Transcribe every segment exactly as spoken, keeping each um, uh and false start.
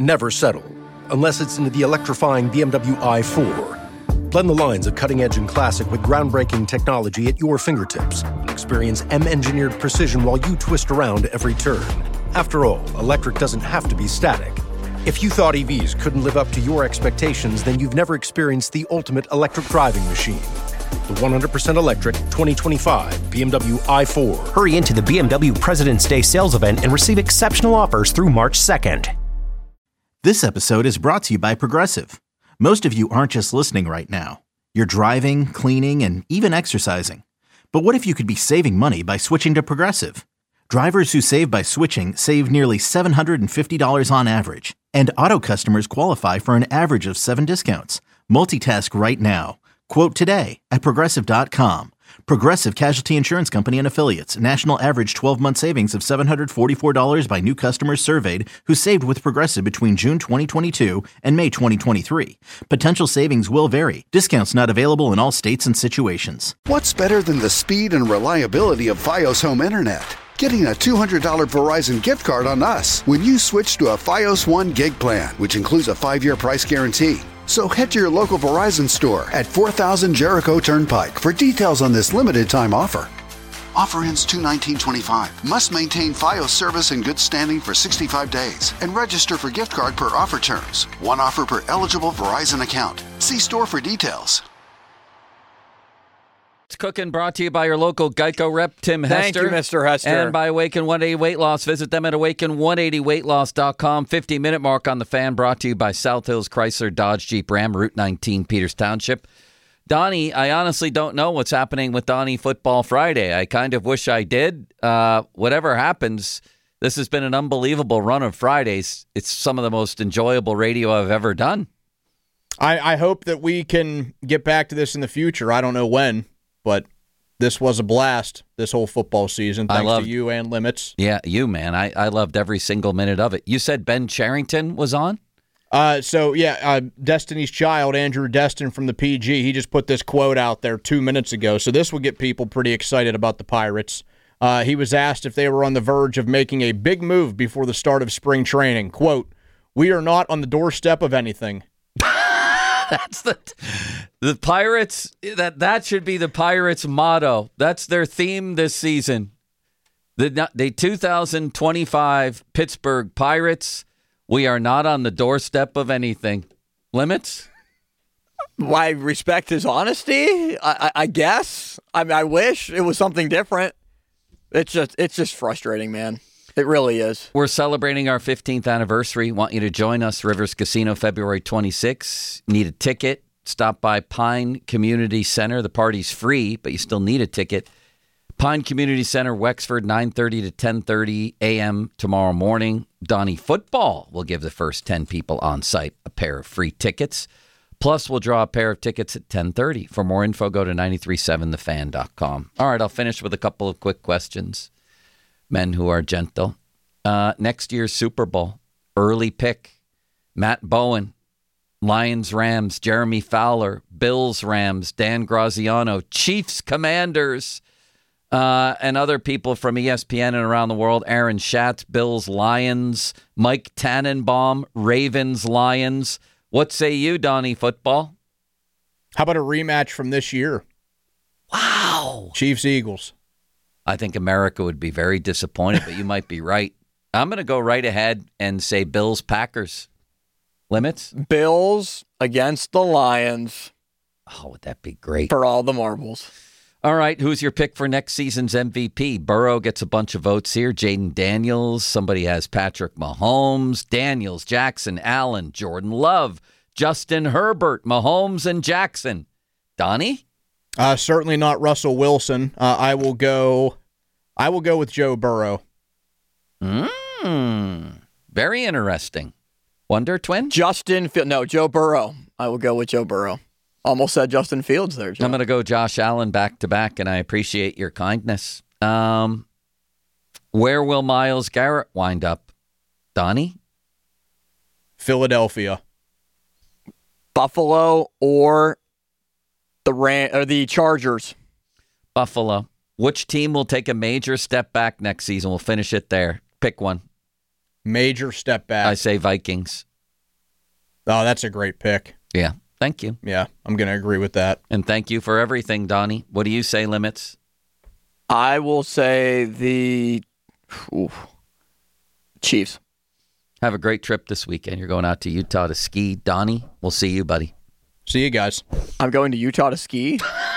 never settle, unless it's into the electrifying B M W i four. Blend the lines of cutting-edge and classic with groundbreaking technology at your fingertips. Experience M-engineered precision while you twist around every turn. After all, electric doesn't have to be static. If you thought E Vs couldn't live up to your expectations, then you've never experienced the ultimate electric driving machine. The one hundred percent electric twenty twenty-five B M W i four. Hurry into the B M W President's Day sales event and receive exceptional offers through March second. This episode is brought to you by Progressive. Most of you aren't just listening right now. You're driving, cleaning, and even exercising. But what if you could be saving money by switching to Progressive? Drivers who save by switching save nearly seven hundred fifty dollars on average. And auto customers qualify for an average of seven discounts. Multitask right now. Quote today at Progressive dot com. Progressive Casualty Insurance Company and Affiliates. National average twelve-month savings of seven hundred forty-four dollars by new customers surveyed who saved with Progressive between June twenty twenty-two and May twenty twenty-three. Potential savings will vary. Discounts not available in all states and situations. What's better than the speed and reliability of Fios Home Internet? Getting a two hundred dollars Verizon gift card on us when you switch to a Fios One gig plan, which includes a five-year price guarantee. So head to your local Verizon store at four thousand Jericho Turnpike for details on this limited time offer. Offer ends two nineteen twenty-five. Must maintain Fios service in good standing for sixty-five days and register for gift card per offer terms. One offer per eligible Verizon account. See store for details. It's Cooking, brought to you by your local Geico rep, Tim Hester. Thank you, Mister Hester. And by Awaken one eighty Weight Loss. Visit them at awaken one eighty weight loss dot com. fifty-minute mark on the Fan, brought to you by South Hills Chrysler Dodge Jeep Ram, Route nineteen, Peters Township. Donnie, I honestly don't know what's happening with Donnie Football Friday. I kind of wish I did. Uh, whatever happens, this has been an unbelievable run of Fridays. It's some of the most enjoyable radio I've ever done. I, I hope that we can get back to this in the future. I don't know when. But this was a blast, this whole football season, thanks loved, to you and Limits. Yeah, you, man. I, I loved every single minute of it. You said Ben Charrington was on? Uh, so, yeah, uh, Destiny's Child, Andrew Destin from the P G, he just put this quote out there two minutes ago. So this will get people pretty excited about the Pirates. Uh, he was asked if they were on the verge of making a big move before the start of spring training. Quote, "We are not on the doorstep of anything." That's the the Pirates. That that should be the Pirates' motto. That's their theme this season. The the two thousand twenty-five Pittsburgh Pirates. We are not on the doorstep of anything. Limits. Well, I respect his honesty. I, I, I guess. I mean, I wish it was something different. It's just it's just frustrating, man. It really is. We're celebrating our fifteenth anniversary. Want you to join us, Rivers Casino, February twenty-sixth. Need a ticket? Stop by Pine Community Center. The party's free, but you still need a ticket. Pine Community Center, Wexford, nine thirty to ten thirty a.m. tomorrow morning. Donnie Football will give the first ten people on site a pair of free tickets. Plus, we'll draw a pair of tickets at ten thirty. For more info, go to nine three seven the fan dot com. All right, I'll finish with a couple of quick questions. Men who are gentle. Uh, next year's Super Bowl, early pick, Matt Bowen, Lions, Rams, Jeremy Fowler, Bills, Rams, Dan Graziano, Chiefs, Commanders, uh, and other people from E S P N and around the world. Aaron Schatz, Bills, Lions, Mike Tannenbaum, Ravens, Lions. What say you, Donnie Football? How about a rematch from this year? Wow. Chiefs, Eagles. I think America would be very disappointed, but you might be right. I'm going to go right ahead and say Bills, Packers. Limits? Bills against the Lions. Oh, would that be great? For all the marbles. All right, who's your pick for next season's M V P? Burrow gets a bunch of votes here. Jaden Daniels. Somebody has Patrick Mahomes. Daniels, Jackson, Allen, Jordan Love, Justin Herbert, Mahomes, and Jackson. Donnie? Uh, certainly not Russell Wilson. Uh, I will go. I will go with Joe Burrow. Mm, very interesting. Wonder Twin? Justin Fields. No, Joe Burrow. I will go with Joe Burrow. Almost said Justin Fields there, Joe. I'm going to go Josh Allen back to back, and I appreciate your kindness. Um, where will Myles Garrett wind up? Donnie? Philadelphia. Buffalo or the Ram- or the Chargers. Buffalo. Which team will take a major step back next season? We'll finish it there. Pick one. Major step back. I say Vikings. Oh, that's a great pick. Yeah. Thank you. Yeah, I'm going to agree with that. And thank you for everything, Donnie. What do you say, Limits? I will say the ooh, Chiefs. Have a great trip this weekend. You're going out to Utah to ski. Donnie, we'll see you, buddy. See you guys. I'm going to Utah to ski.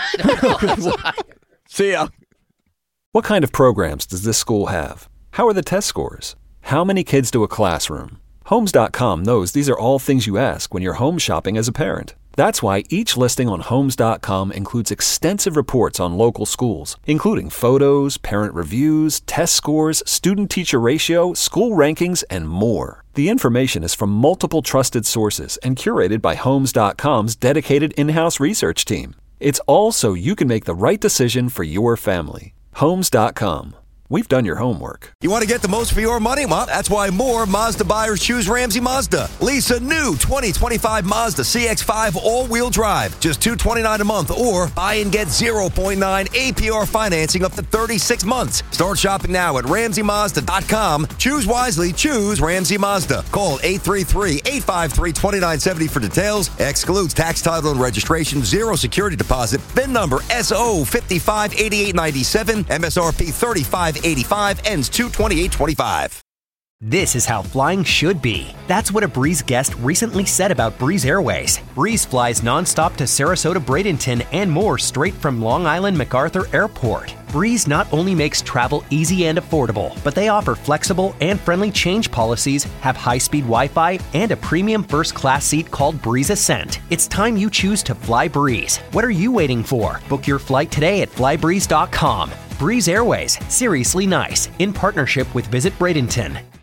See ya. What kind of programs does this school have? How are the test scores? How many kids to a classroom? Homes dot com knows these are all things you ask when you're home shopping as a parent. That's why each listing on Homes dot com includes extensive reports on local schools, including photos, parent reviews, test scores, student-teacher ratio, school rankings, and more. The information is from multiple trusted sources and curated by Homes dot com's dedicated in-house research team. It's all so you can make the right decision for your family. Homes dot com. We've done your homework. You want to get the most for your money? Well, that's why more Mazda buyers choose Ramsey Mazda. Lease a new twenty twenty-five Mazda C X five all-wheel drive, just two hundred twenty-nine dollars a month, or buy and get zero point nine A P R financing up to thirty-six months. Start shopping now at ramsey mazda dot com. Choose wisely. Choose Ramsey Mazda. Call eight three three, eight five three, two nine seven zero for details. Excludes tax, title, and registration. Zero security deposit. V I N number S O five five eight eight nine seven. M S R P thirty-five eighty-five, ends two twenty-eight twenty-five. This is how flying should be. That's what a Breeze guest recently said about Breeze Airways. Breeze flies nonstop to Sarasota, Bradenton, and more straight from Long Island MacArthur Airport. Breeze not only makes travel easy and affordable, but they offer flexible and friendly change policies, have high-speed Wi-Fi, and a premium first-class seat called Breeze Ascent. It's time you choose to fly Breeze. What are you waiting for? Book your flight today at fly breeze dot com. Breeze Airways, seriously nice, in partnership with Visit Bradenton.